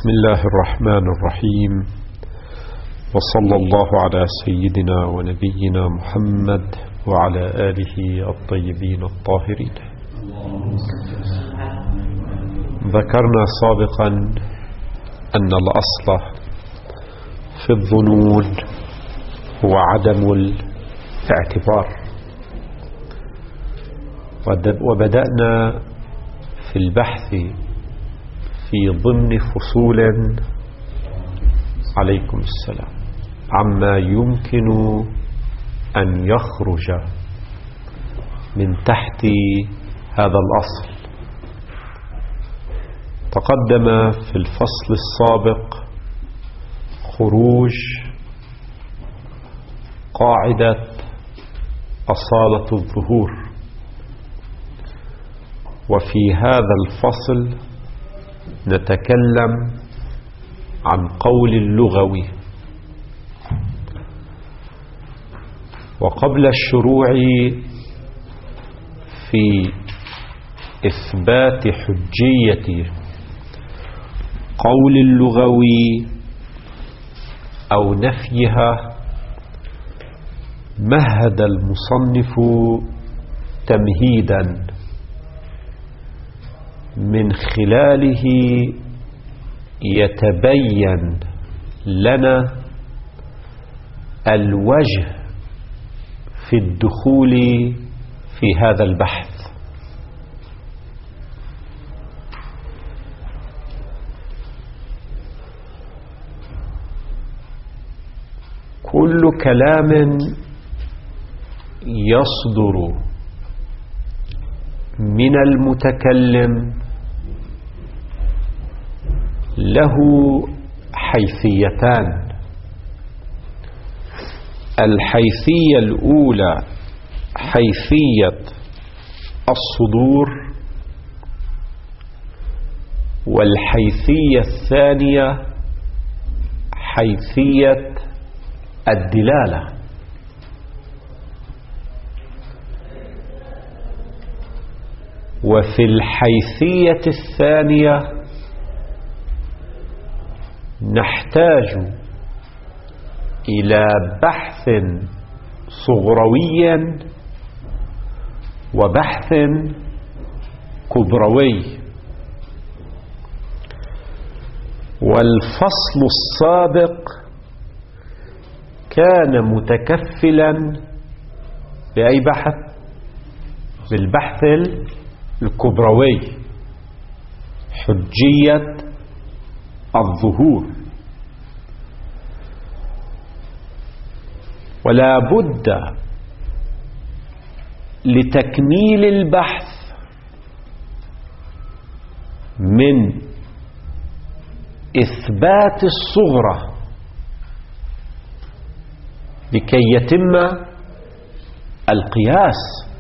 بسم الله الرحمن الرحيم، وصلى الله على سيدنا ونبينا محمد وعلى آله الطيبين الطاهرين. ذكرنا سابقا أن الأصل في الظنون هو عدم الاعتبار، وبدأنا في البحث في ضمن فصول عليكم السلام عما يمكن أن يخرج من تحت هذا الأصل. تقدم في الفصل السابق خروج قاعدة أصالة الظهور، وفي هذا الفصل نتكلم عن قول اللغوي. وقبل الشروع في إثبات حجية قول اللغوي أو نفيها، مهد المصنف تمهيدا من خلاله يتبين لنا الوجه في الدخول في هذا البحث. كل كلام يصدر من المتكلم له حيثيتان. الحيثية الأولى حيثية الصدور، والحيثية الثانية حيثية الدلالة. وفي الحيثية الثانية نحتاج إلى بحث صغروي وبحث كبروي. والفصل السابق كان متكفلا بأي بحث؟ بالبحث الكبروي، حجية الظهور. ولا بد لتكميل البحث من إثبات الصغرى لكي يتم القياس،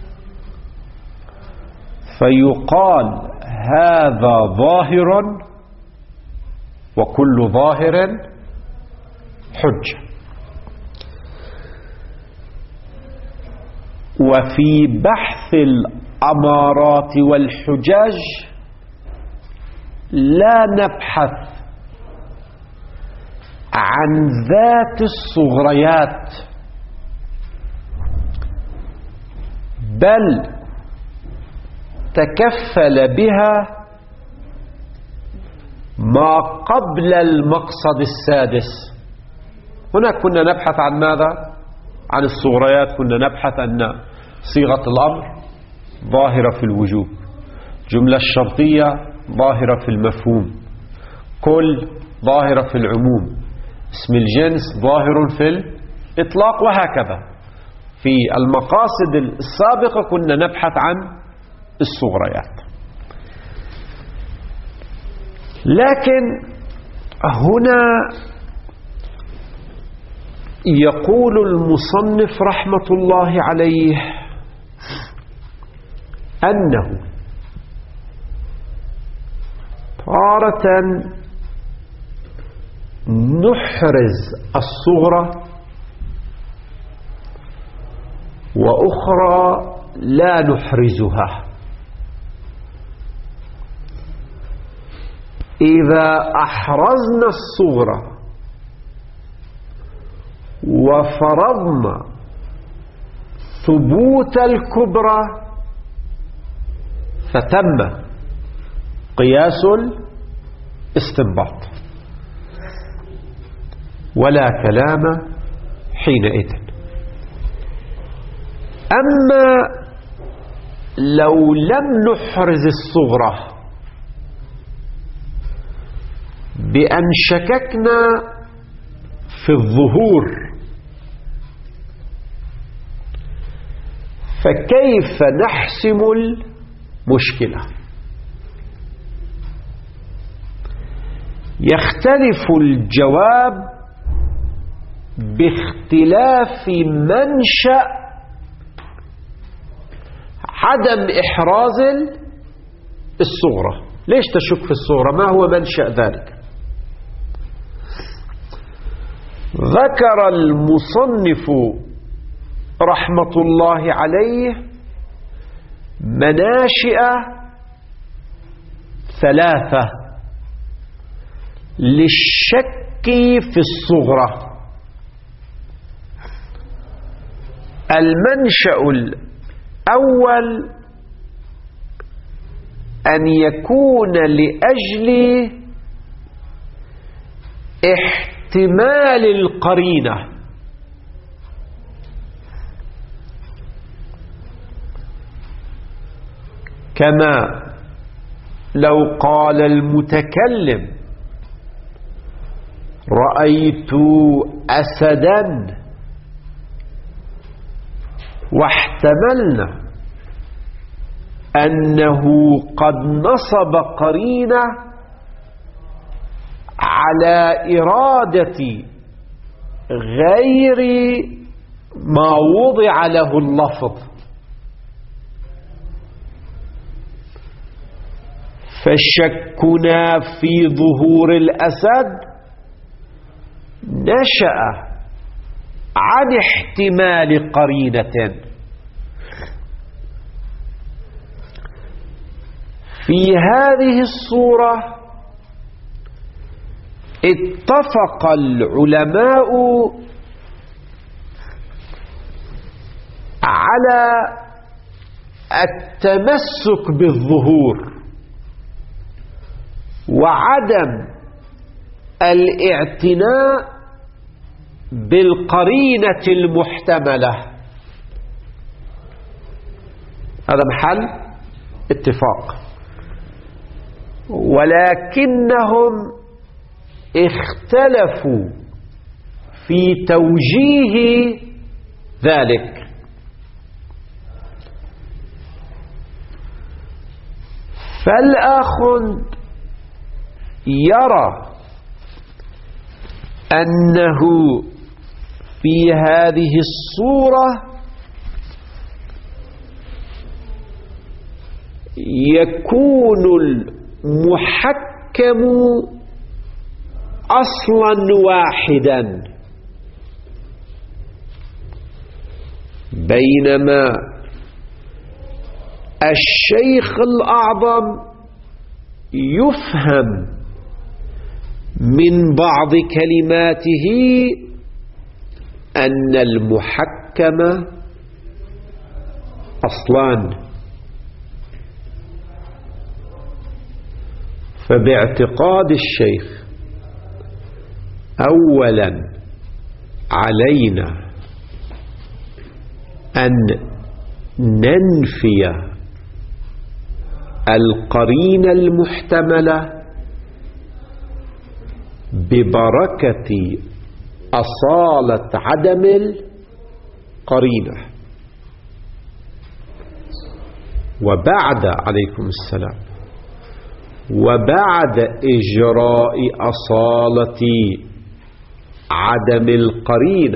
فيقال هذا ظاهر وكل ظاهر حجة. وفي بحث الأمارات والحجج لا نبحث عن ذات الصغريات، بل تكفل بها ما قبل المقصد السادس. هنا كنا نبحث عن ماذا؟ عن الصغريات. كنا نبحث أن صيغة الأمر ظاهرة في الوجوب، جملة الشرطية ظاهرة في المفهوم، كل ظاهرة في العموم، اسم الجنس ظاهر في الإطلاق، وهكذا. في المقاصد السابقة كنا نبحث عن الصغريات. لكن هنا يقول المصنف رحمة الله عليه أنه تارة نحرز الصغرى وأخرى لا نحرزها. إذا أحرزنا الصغرى وفرضنا ثبوت الكبرى فتم قياس الاستنباط ولا كلام حينئذ. أما لو لم نحرز الصغرى بأن شككنا في الظهور، فكيف نحسم المشكلة؟ يختلف الجواب باختلاف منشأ عدم إحراز الصغرى. ليش تشك في الصغرى؟ ما هو منشأ ذلك؟ ذكر المصنف رحمة الله عليه مناشئ ثلاثة للشك في الصغرى. المنشأ الأول أن يكون لأجل احتمال القرينة، كما لو قال المتكلم رأيت أسدا واحتملنا أنه قد نصب قرينة على إرادة غير ما وضع له اللفظ، فشكنا في ظهور الأسد نشأ عن احتمال قرينة. في هذه الصورة اتفق العلماء على التمسك بالظهور وعدم الاعتناء بالقرينة المحتملة. هذا محل اتفاق، ولكنهم اختلفوا في توجيه ذلك. فالآخر يرى أنه في هذه الصورة يكون المحكم أصلا واحدا، بينما الشيخ الأعظم يفهم من بعض كلماته أن المحكم أصلان. فباعتقاد الشيخ أولا علينا أن ننفي القرينة المحتملة ببركة أصالة عدم القرينة، وبعد عليكم السلام وبعد إجراء أصالة عدم القرينة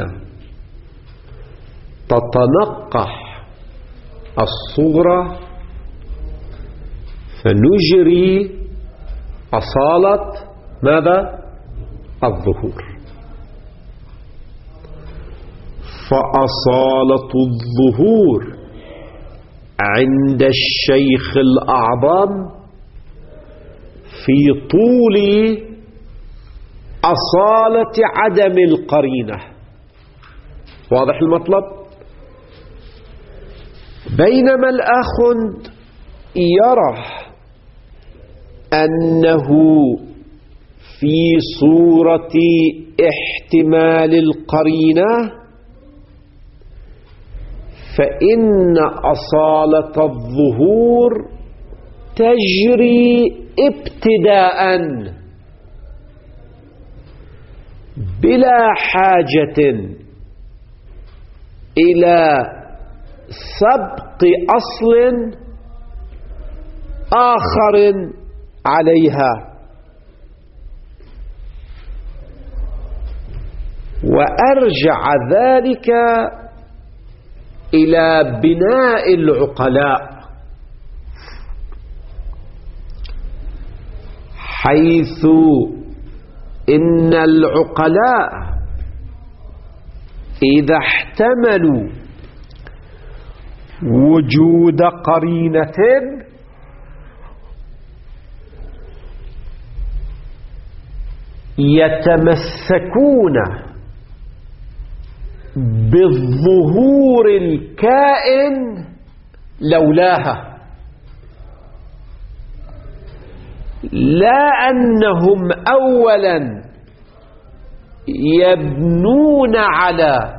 تتنقح الصغرى فنجري أصالة ماذا؟ الظهور. فأصالة الظهور عند الشيخ الأعظم في طول أصالة عدم القرينة. واضح المطلب؟ بينما الآخر يرى أنه في صورة احتمال القرينة فإن أصالة الظهور تجري ابتداء بلا حاجة إلى سبق أصل آخر عليها. وأرجع ذلك إلى بناء العقلاء، حيث إن العقلاء إذا احتملوا وجود قرينة يتمسكون بالظهور الكائن لولاها، لا أنهم أولا يبنون على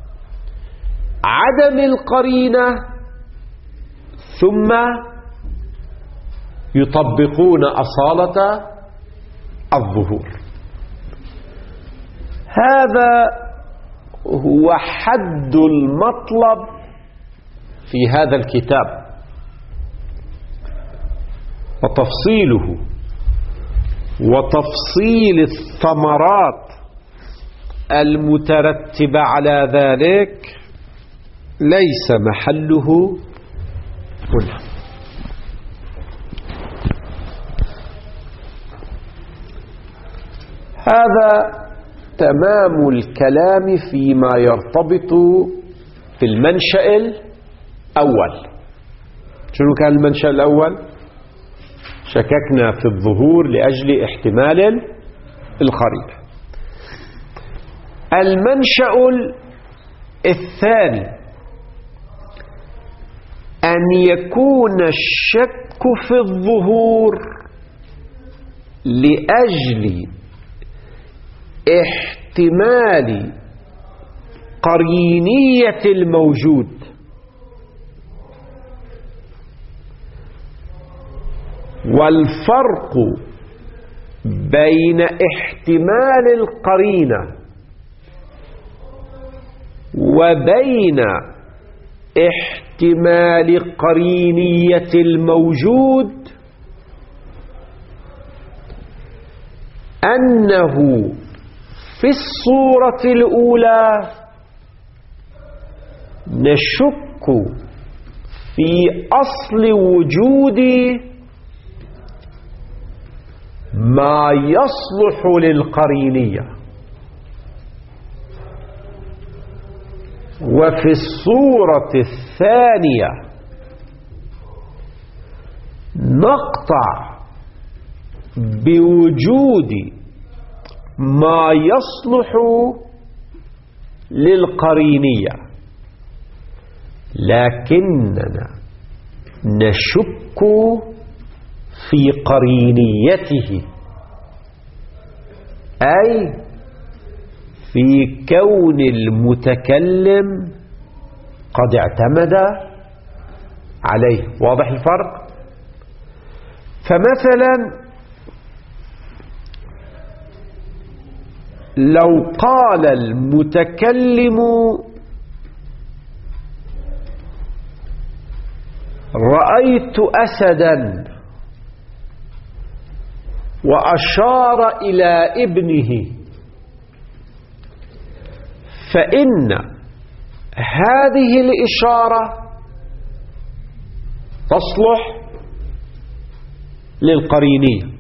عدم القرينة ثم يطبقون أصالة الظهور. هذا هو حد المطلب في هذا الكتاب، وتفصيله وتفصيل الثمرات المترتبة على ذلك ليس محله هنا. هذا تمام الكلام فيما يرتبط بالمنشأ الأول. شنو كان المنشأ الأول؟ شككنا في الظهور لأجل احتمال القرينة. المنشأ الثاني أن يكون الشك في الظهور لأجل احتمال قرينية الموجود، والفرق بين احتمال القرينة وبين احتمال قرينية الموجود أنه في الصورة الأولى نشك في أصل وجود ما يصلح للقرينية، وفي الصورة الثانية نقطع بوجود ما يصلح للقرينية، لكننا نشك في قرينيته، أي في كون المتكلم قد اعتمد عليه. واضح الفرق؟ فمثلا لو قال المتكلم رأيت أسدا وأشار إلى ابنه، فإن هذه الإشارة تصلح للقرينية.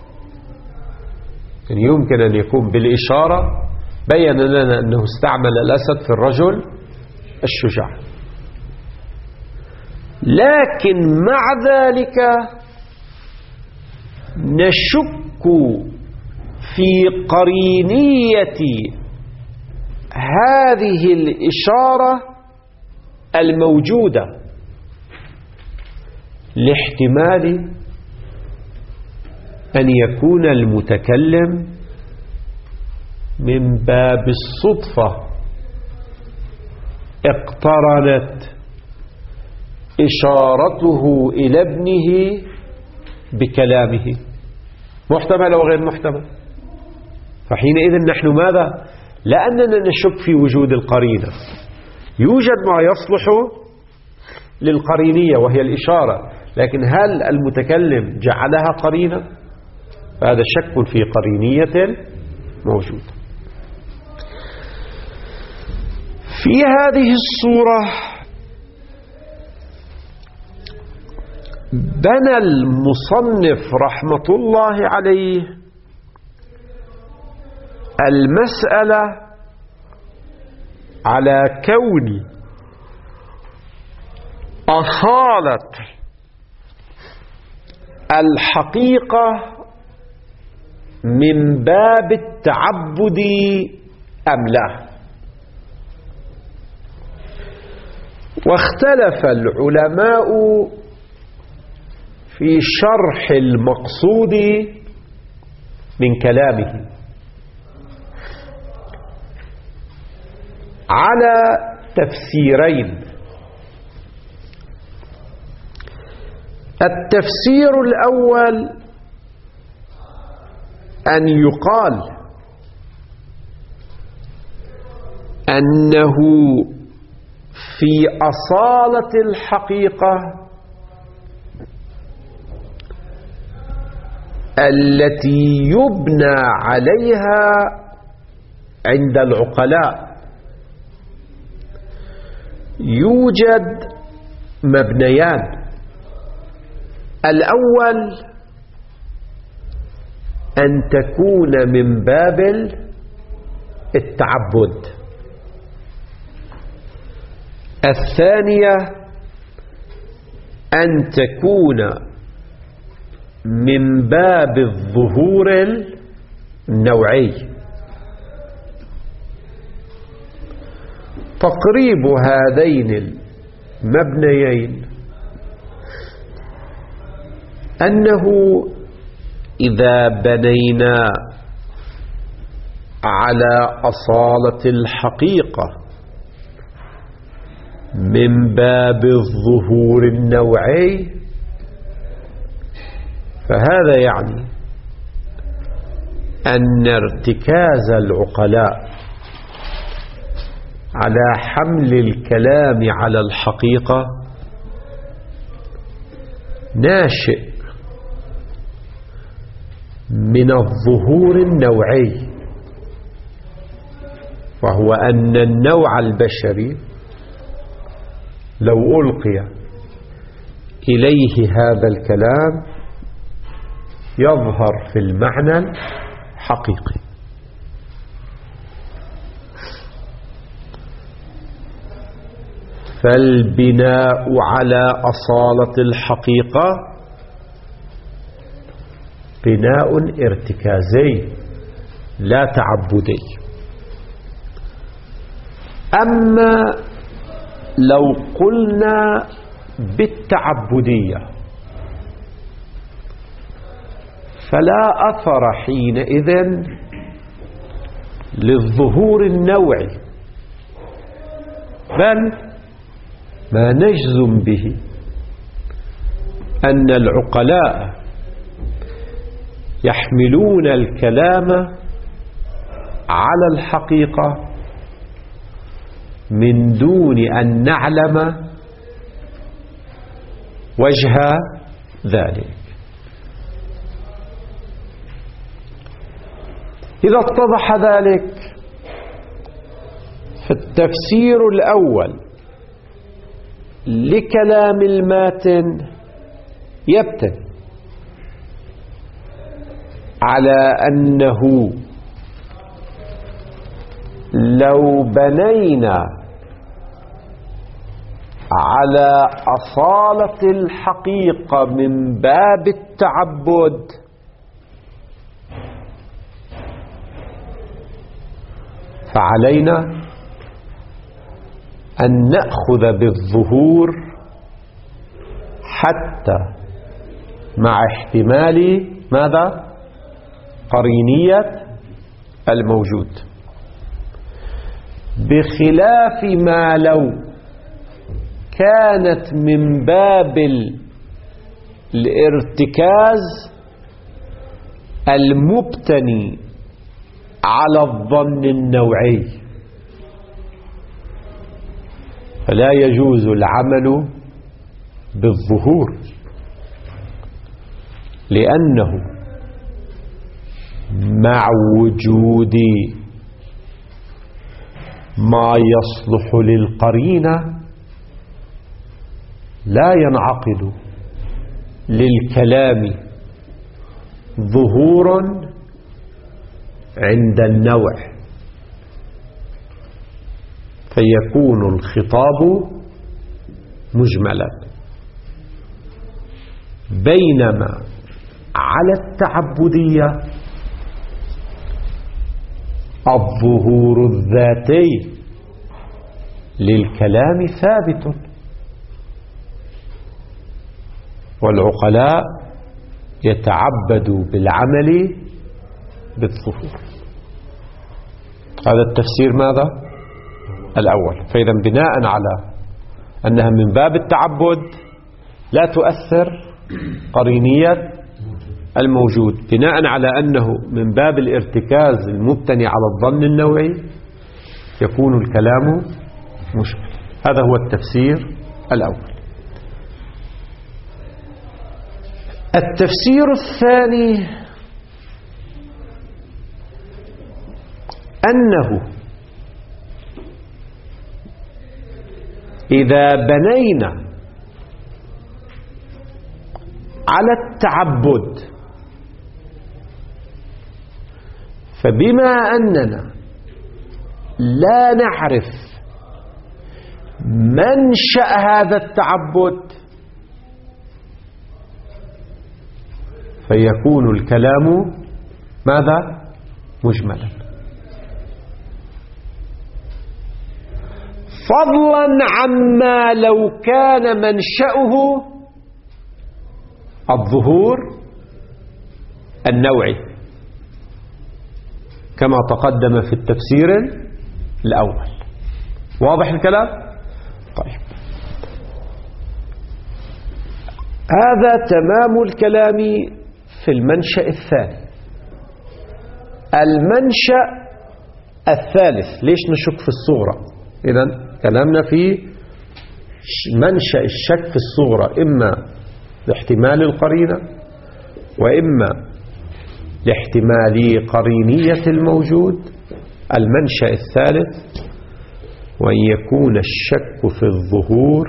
يعني يمكن أن يكون بالإشارة بين لنا أنه استعمل الأسد في الرجل الشجاع، لكن مع ذلك نشك في قرينية هذه الإشارة الموجودة لاحتمال أن يكون المتكلم من باب الصدفة اقترنت إشارته إلى ابنه بكلامه، محتمل أو غير محتمل. فحينئذ نحن ماذا؟ لأننا نشك في وجود القرينة، يوجد ما يصلح للقرينية وهي الإشارة، لكن هل المتكلم جعلها قرينة؟ فهذا شك في قرينية موجود. في هذه الصورة بنى المصنف رحمة الله عليه المسألة على كون أصالة الحقيقة من باب التعبد أم لا. واختلف العلماء في شرح المقصود من كلامه على تفسيرين. التفسير الأول أن يقال أنه في أصالة الحقيقة التي يبنى عليها عند العقلاء يوجد مبنيان. الأول أن تكون من باب التعبد، الثانية أن تكون من باب الظهور النوعي. تقريب هذين المبنيين أنه إذا بنينا على أصالة الحقيقة من باب الظهور النوعي فهذا يعني أن ارتكاز العقلاء على حمل الكلام على الحقيقة ناشئ من الظهور النوعي، وهو أن النوع البشري لو ألقي إليه هذا الكلام يظهر في المعنى الحقيقي. فالبناء على أصالة الحقيقة بناء ارتكازي لا تعبدي. أما لو قلنا بالتعبدية فلا أثر حينئذ للظهور النوعي، بل ما نجزم به أن العقلاء يحملون الكلام على الحقيقة من دون أن نعلم وجه ذلك. إذا اتضح ذلك فالتفسير الأول لكلام الماتن يبتني على أنه لو بنينا على أصالة الحقيقة من باب التعبد فعلينا أن نأخذ بالظهور حتى مع احتمال ماذا؟ قرينية الموجود، بخلاف ما لو كانت من باب الارتكاز المبتني على الظن النوعي، فلا يجوز العمل بالظهور، لأنه مع وجود ما يصلح للقرينة لا ينعقد للكلام ظهور عند النوع، فيكون الخطاب مجملا. بينما على التعبدية الظهور الذاتي للكلام ثابت، والعقلاء يتعبدوا بالعمل بالظهور. هذا التفسير ماذا؟ الأول. فإذا بناء على أنها من باب التعبد لا تؤثر قرينية الموجود، بناء على أنه من باب الارتكاز المبتني على الظن النوعي يكون الكلام مشكل. هذا هو التفسير الأول. التفسير الثاني أنه إذا بنينا على التعبد فبما أننا لا نعرف منشأ هذا التعبد فيكون الكلام ماذا؟ مجملا، فضلا عما لو كان منشأه الظهور النوعي كما تقدم في التفسير الأول. واضح الكلام؟ طيب، هذا تمام الكلام في المنشأ الثاني. المنشأ الثالث، ليش نشك في الصغرى؟ إذن كلامنا في منشأ الشك في الصغرى إما لاحتمال القرينة وإما لاحتمال قرينية الموجود. المنشأ الثالث وأن يكون الشك في الظهور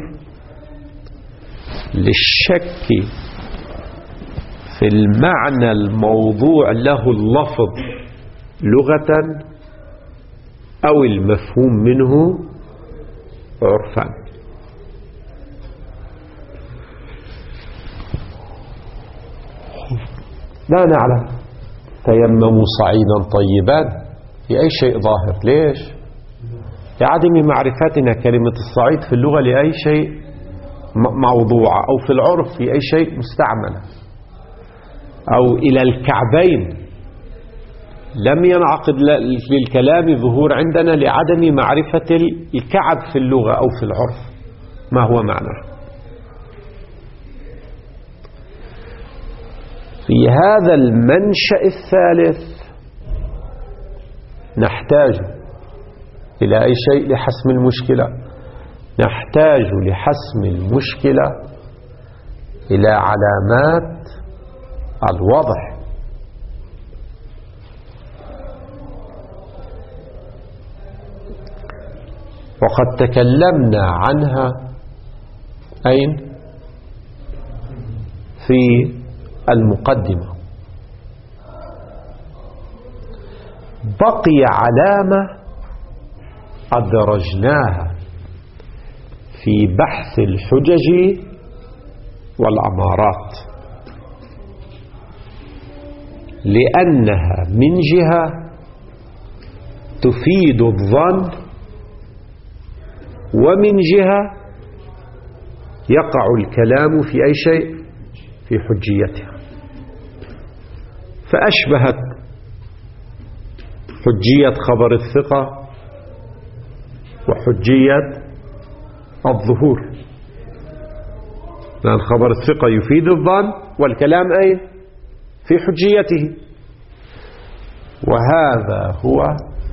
للشك في المعنى الموضوع له اللفظ لغة أو المفهوم منه عرفا. لا نعلم، تيمموا صعيدا طيبا في أي شيء ظاهر. ليش؟ لعدم معرفتنا كلمة الصعيد في اللغة لأي شيء موضوع، أو في العرف في أي شيء مستعمل، أو إلى الكعبين. لم ينعقد للكلام ظهور عندنا لعدم معرفة الكعب في اللغة أو في العرف ما هو معناه. في هذا المنشأ الثالث نحتاج إلى أي شيء لحسم المشكلة؟ نحتاج لحسم المشكلة إلى علامات الوضح. وقد تكلمنا عنها أين؟ في المقدمة. بقي علامة أدرجناها في بحث الحجج والأمارات، لأنها من جهة تفيد الظن، ومن جهة يقع الكلام في أي شيء في حجيتها. فأشبهت حجية خبر الثقة وحجية الظهور، لأن خبر الثقة يفيد الظن والكلام أي في حجيته. وهذا هو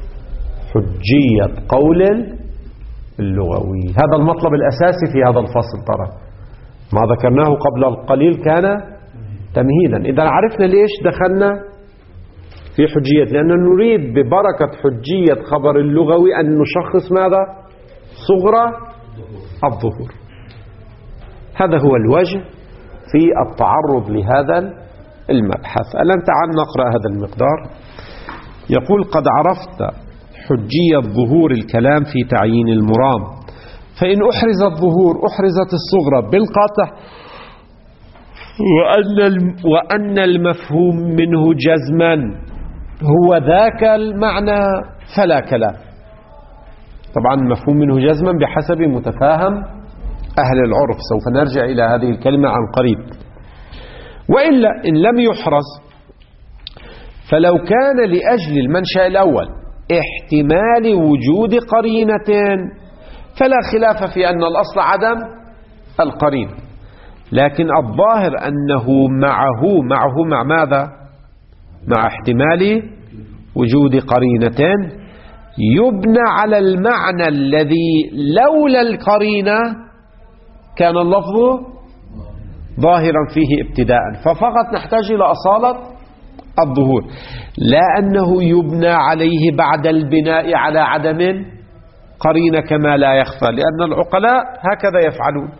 حجية قول اللغوي. هذا المطلب الأساسي في هذا الفصل. ترى ما ذكرناه قبل القليل كان تمهيدا. إذا عرفنا ليش دخلنا في حجية، لأننا نريد ببركة حجية خبر اللغوي أن نشخص ماذا؟ صغرى الظهور. هذا هو الوجه في التعرض لهذا المبحث. الآن تعال نقرأ هذا المقدار. يقول: قد عرفت حجية ظهور الكلام في تعيين المرام، فإن أحرز الظهور أحرزت الصغرى بالقطع، وأن المفهوم منه جزما هو ذاك المعنى فلا كلام. طبعا المفهوم منه جزما بحسب متفاهم أهل العرف، سوف نرجع إلى هذه الكلمة عن قريب. وإلا إن لم يحرز، فلو كان لأجل المنشأ الأول احتمال وجود قرينة فلا خلاف في أن الأصل عدم القرينة، لكن الظاهر أنه معه مع ماذا؟ مع احتمال وجود قرينة يبنى على المعنى الذي لولا القرينة كان اللفظ ظاهرا فيه ابتداء، ففقط نحتاج إلى أصالة الظهور، لا أنه يبنى عليه بعد البناء على عدم قرينة كما لا يخفى، لأن العقلاء هكذا يفعلون.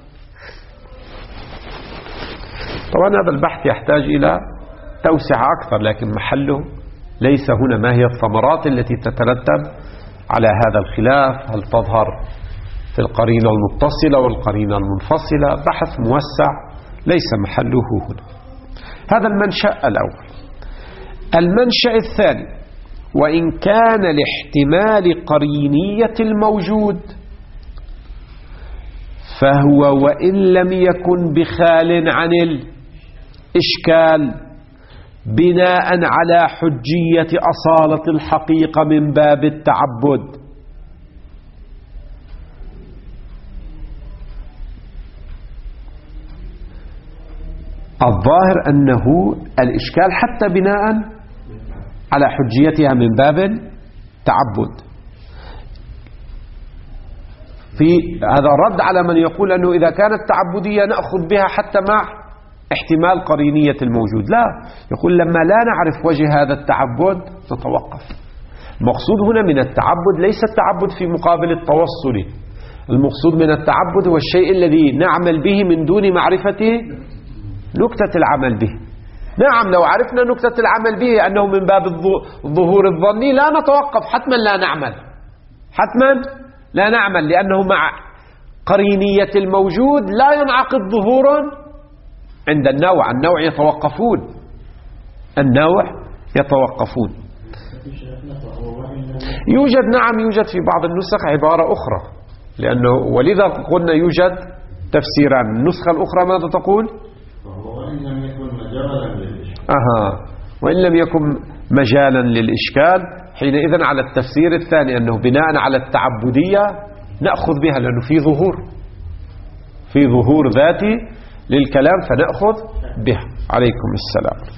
طبعا هذا البحث يحتاج إلى توسعة أكثر، لكن محله ليس هنا. ما هي الثمرات التي تترتب على هذا الخلاف؟ هل تظهر في القرينة المتصلة والقرينة المنفصلة؟ بحث موسع ليس محله هنا. هذا المنشأ الأول. المنشأ الثاني: وإن كان لاحتمال قرينية الموجود فهو وإن لم يكن بخال عن الإشكال بناء على حجية أصالة الحقيقة من باب التعبد. الظاهر أنه الإشكال حتى بناء على حجيتها من باب تعبد. في هذا رد على من يقول أنه إذا كانت تعبدية نأخذ بها حتى مع احتمال قرينية الموجود. لا، يقول لما لا نعرف وجه هذا التعبد نتوقف. المقصود هنا من التعبد ليس التعبد في مقابل التوصل، المقصود من التعبد هو الشيء الذي نعمل به من دون معرفة نكتة العمل به. نعم، لو عرفنا نكتة العمل به أنه من باب الظهور الظني لا نتوقف، حتما لا نعمل، حتما لا نعمل، لأنه مع قرينية الموجود لا ينعقد ظهورا عند النوع. النوع يتوقفون، النوع يتوقفون. يوجد، نعم يوجد في بعض النسخ عبارة أخرى، لأنه ولذا قلنا يوجد تفسيران. النسخة الأخرى ماذا تقول؟ وإن لم يكن مجالا للإشكال. وإن لم يكن مجالا للإشكال، حينئذ على التفسير الثاني أنه بناء على التعبدية نأخذ بها، لأنه في ظهور ذاتي للكلام فنأخذ بها. عليكم السلام.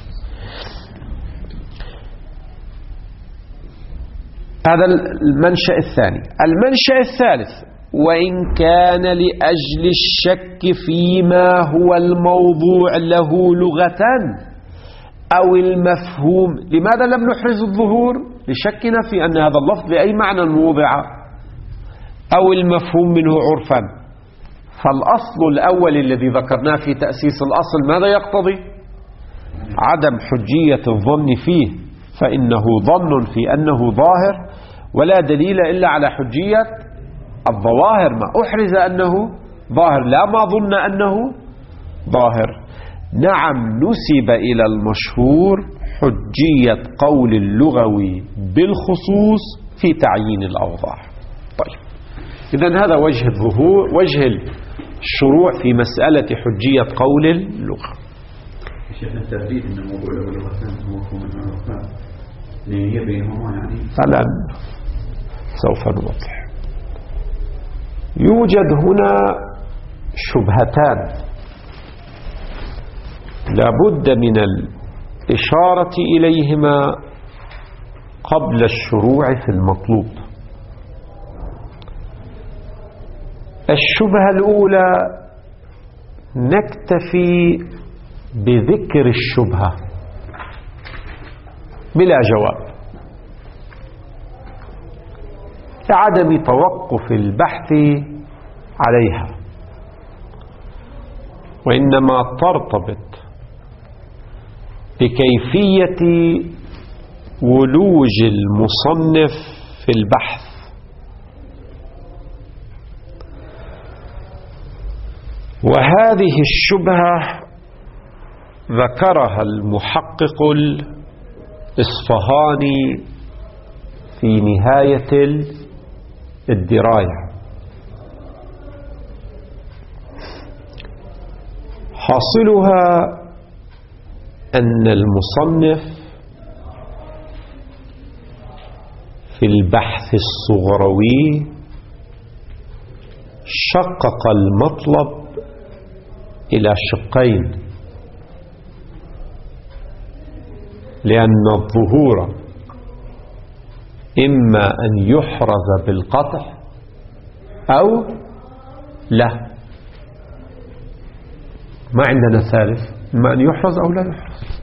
هذا المنشأ الثاني. المنشأ الثالث: وإن كان لأجل الشك فيما هو الموضوع له لغة أو المفهوم. لماذا لم نحرز الظهور؟ لشكنا في أن هذا اللفظ بأي معنى وضع، أو المفهوم منه عرفا. فالأصل الأول الذي ذكرناه في تأسيس الأصل ماذا يقتضي؟ عدم حجية الظن فيه، فإنه ظن في أنه ظاهر ولا دليل إلا على حجية الظواهر. ما أحرز أنه ظاهر، لا ما ظن أنه ظاهر. نعم، نسب إلى المشهور حجية قول اللغوي بالخصوص في تعيين الأوضاع. طيب، إذن هذا وجه الظهور، وجه الشروع في مسألة حجية قول اللغة. شيخ الترديد أن الموضوع له لغتان ومفهوم من اللغتان هي بينهما يعني الآن سوف نوضح. يوجد هنا شبهتان لابد من الإشارة إليهما قبل الشروع في المطلوب. الشبهة الأولى نكتفي بذكر الشبهة بلا جواب لعدم توقف البحث عليها، وإنما ترتبط بكيفية ولوج المصنف في البحث. وهذه الشبهة ذكرها المحقق الإصفهاني في نهاية الدراية. حاصلها أن المصنف في البحث الصغروي شقق المطلب إلى شقين، لأن الظهور إما أن يحرز بالقطع أو لا، ما عندنا ثالث، إما أن يحرز أو لا يحرز.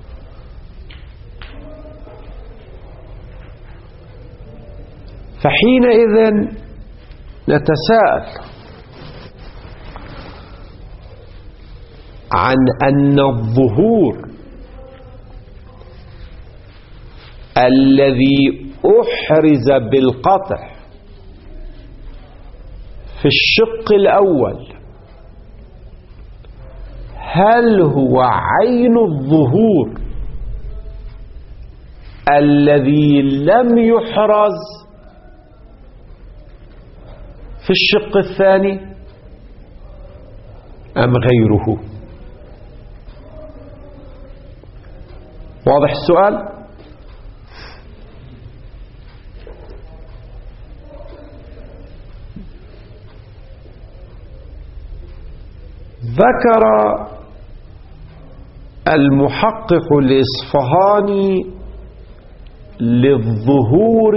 فحينئذ نتساءل عن أن الظهور الذي أحرز بالقطع في الشق الأول هل هو عين الظهور الذي لم يحرز في الشق الثاني أم غيره؟ واضح السؤال؟ ذكر المحقق الإصفهاني للظهور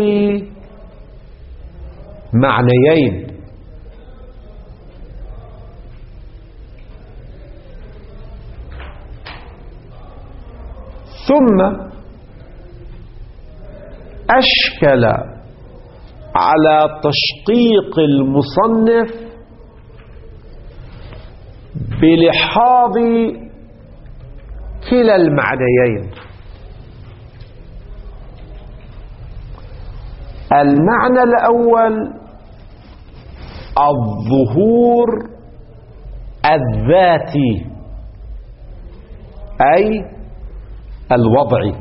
معنيين: ثم أشكل على تشقيق المصنف بلحاظ كلا المعنيين. المعنى الأول الظهور الذاتي أي الوضعي،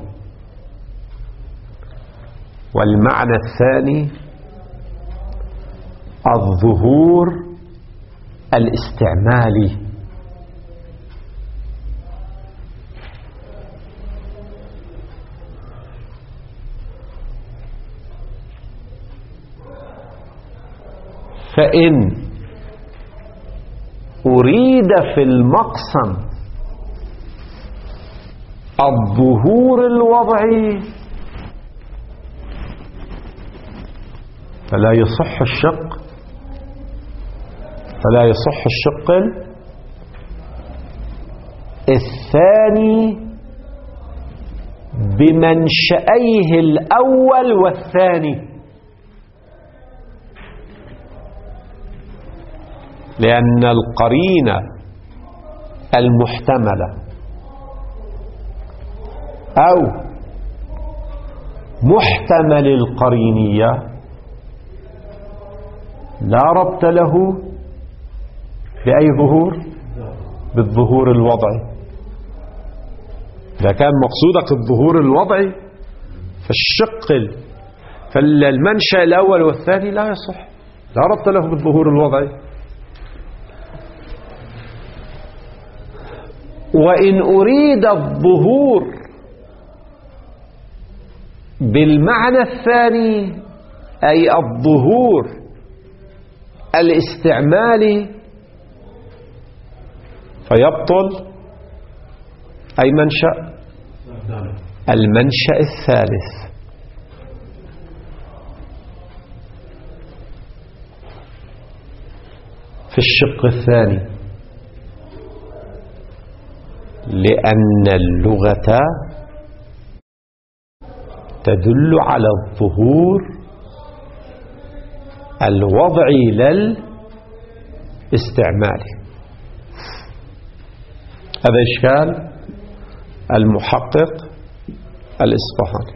والمعنى الثاني الظهور الاستعمالي. فإن أريد في المقسم الظهور الوضعي فلا يصح الشق الثاني بمنشأيه الأول والثاني، لأن القرينة المحتملة أو محتمل القرينية لا ربط له بأي ظهور، بالظهور الوضعي. إذا كان مقصودك الظهور الوضعي فالشق فالمنشأ الأول والثاني لا يصح، لا ربط له بالظهور الوضعي. وإن أريد الظهور بالمعنى الثاني أي الظهور الاستعمالي فيبطل أي منشأ المنشأ الثالث. في الشق الثاني لأن اللغة تدل على الظهور الوضعي للاستعمالي. هذا إشكال المحقق الإصفهاني.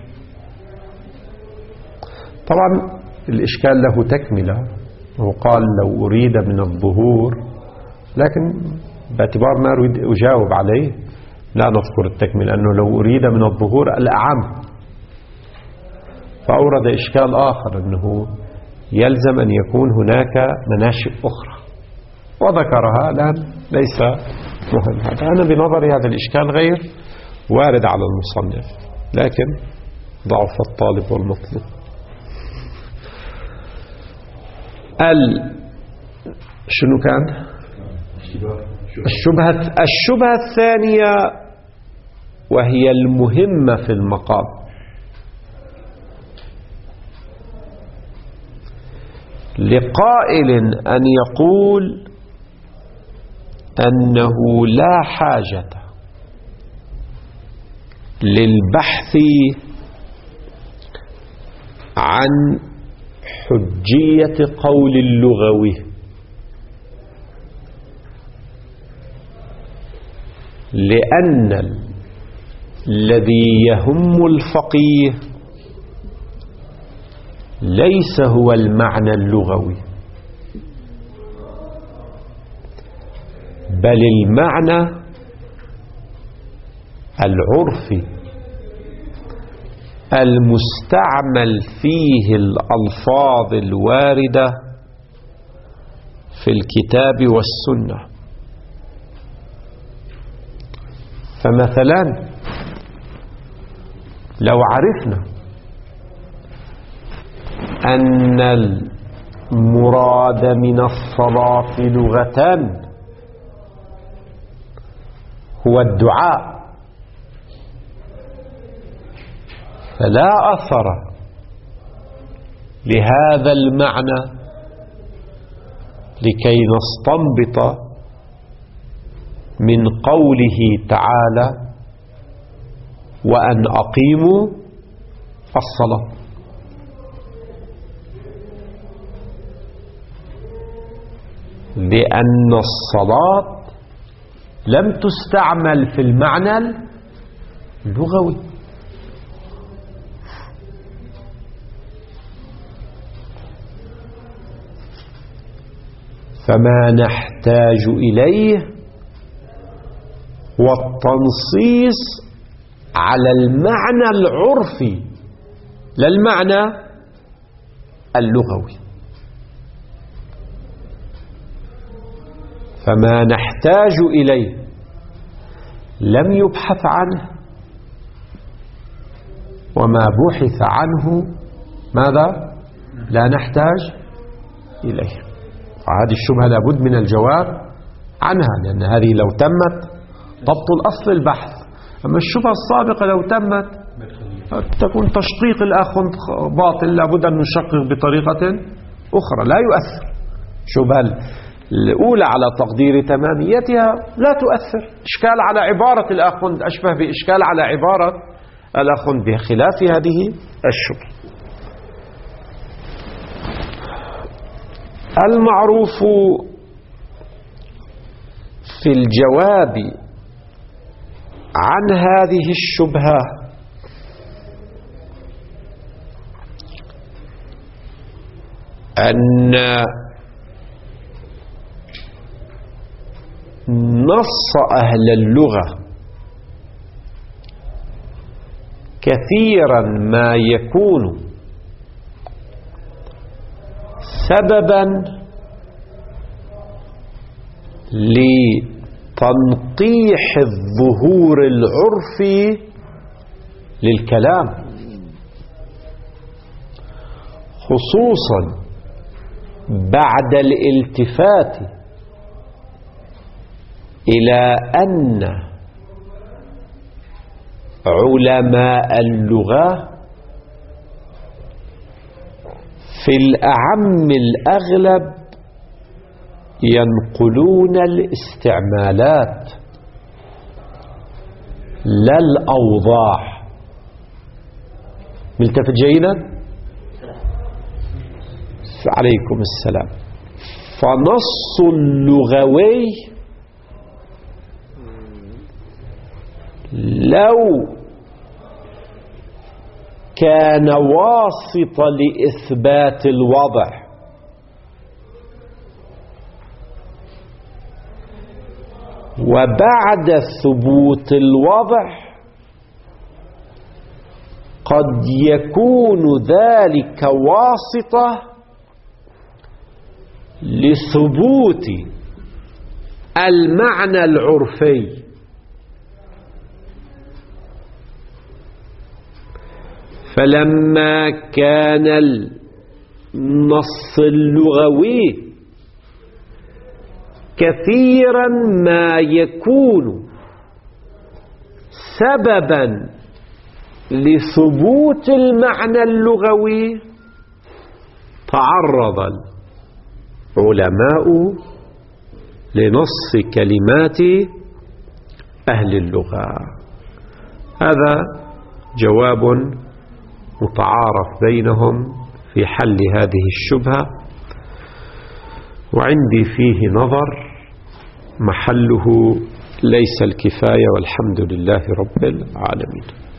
طبعا الإشكال له تكملة، وقال لو أريد من الظهور، لكن باعتبار ما أريد أجاوب عليه لا نذكر التكملة، أنه لو أريد من الظهور الأعم، فأورد إشكال آخر أنه يلزم أن يكون هناك مناشئ أخرى وذكرها، الآن ليس مهم. أنا بنظري هذا الإشكال غير وارد على المصنف، لكن ضعف الطالب والمطلوب. شنو كان؟ الشبهة الثانية وهي المهمة في المقام، لقائل أن يقول أنه لا حاجة للبحث عن حجية قول اللغوي، لأن الذي يهم الفقيه ليس هو المعنى اللغوي، بل المعنى العرفي المستعمل فيه الألفاظ الواردة في الكتاب والسنة. فمثلا لو عرفنا أن المراد من الصلاة لغة هو الدعاء، فلا أثر لهذا المعنى لكي نستنبط من قوله تعالى وأن أقيموا الصلاة، لأن الصلاة لم تستعمل في المعنى اللغوي. فما نحتاج إليه والتنصيص على المعنى العرفي لا المعنى اللغوي. فما نحتاج إليه لم يبحث عنه، وما بحث عنه ماذا؟ لا نحتاج إليه. فهذه الشبهة لابد من الجواب عنها، لأن هذه لو تمت تبطل أصل البحث. أما الشبهة السابقة لو تمت تكون تشقيق الأخ باطل، لابد أن نشقق بطريقة أخرى لا يؤثر. شبهة الأولى على تقدير تماميتها لا تؤثر. إشكال على عبارة الأخوند أشبه بإشكال على عبارة الأخوند، بخلاف هذه الشبهة. المعروف في الجواب عن هذه الشبهة أن نص أهل اللغة كثيرا ما يكون سببا لتنقيح الظهور العرفي للكلام، خصوصا بعد الالتفات إلى أن علماء اللغة في الأعم الأغلب ينقلون الاستعمالات لا الأوضاع. ملتفت جيدا؟ عليكم السلام. فنص اللغوي لو كان واسطة لإثبات الوضع وبعد ثبوت الوضع قد يكون ذلك واسطة لثبوت المعنى العرفي. فلما كان النص اللغوي كثيرا ما يكون سببا لثبوت المعنى اللغوي، تعرض العلماء لنص كلمات أهل اللغة. هذا جواب متعارف بينهم في حل هذه الشبهة، وعندي فيه نظر محله ليس الكفاية، والحمد لله رب العالمين.